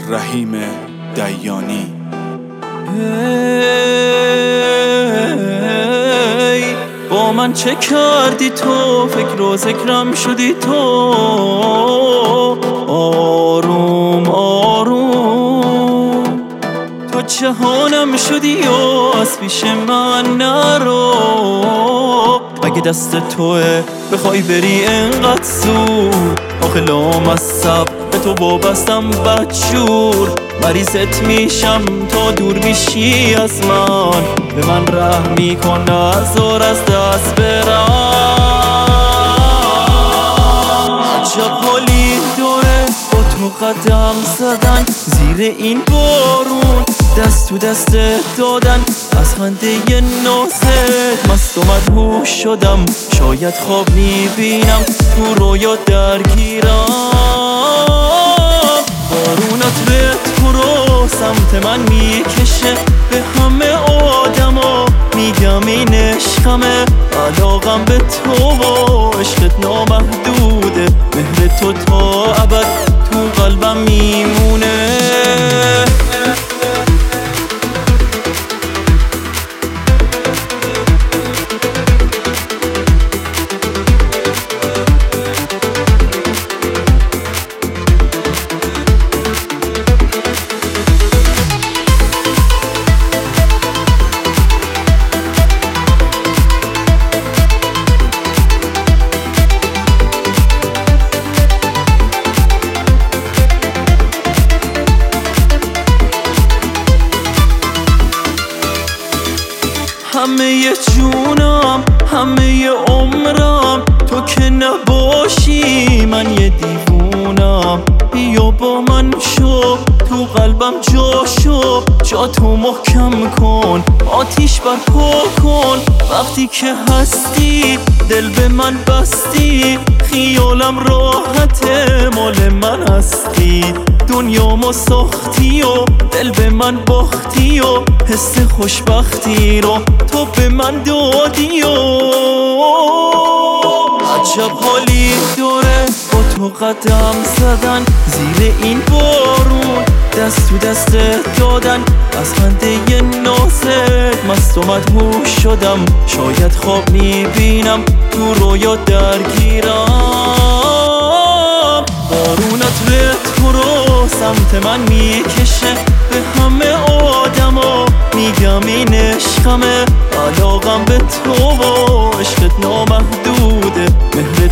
رحیم دیانی. با من چه کردی تو؟ فکر و ذکرم شدی تو. آروم آروم تو جهانم شدی و از پیش من نرو. اگه دست توه بخوای بری انقدر زود، آخه لامصب به تو وابستم بدجور. مریضت میشم تا دور میشی از من، به من رحم میکن نذار از دست برم. عجب حالی داره با تو قدم زدن زیر این بارون، دست تو دست دادن از خنده نازت. مست و مدهوش شدم، شاید خواب میبینم تو رویا درگیرم. بارونت به تو رو سمت من میکشه، به همه آدما میگم این عشقمه. علاقم به تو و عشقت نامحدوده، مهر تو تا ابد تو قلبم میمونه. همه جونم، همه عمرم، تو که نباشی من یه دیوونم. بیا با من شو، تو قلبم جا شو، جا تو محکم کن، آتیش برپا کن. وقتی که هستی دل به من بستی، خیالم راحته مال من هستی. دنیامو ساختی و دل به من باختی و حس خوشبختی رو تو به من دادی. و عجب حالی داره با تو قدم زدن زیر این بارون، دست تو دست دادن از خنده نازت. مست و مدهوش شدم، شاید خواب میبینم تو رویا درگیرم. بارونت به تو رو سمت من میکشه، به همه آدما میگم این عشقمه. علاقم به تو و عشقت نامحدوده، مهر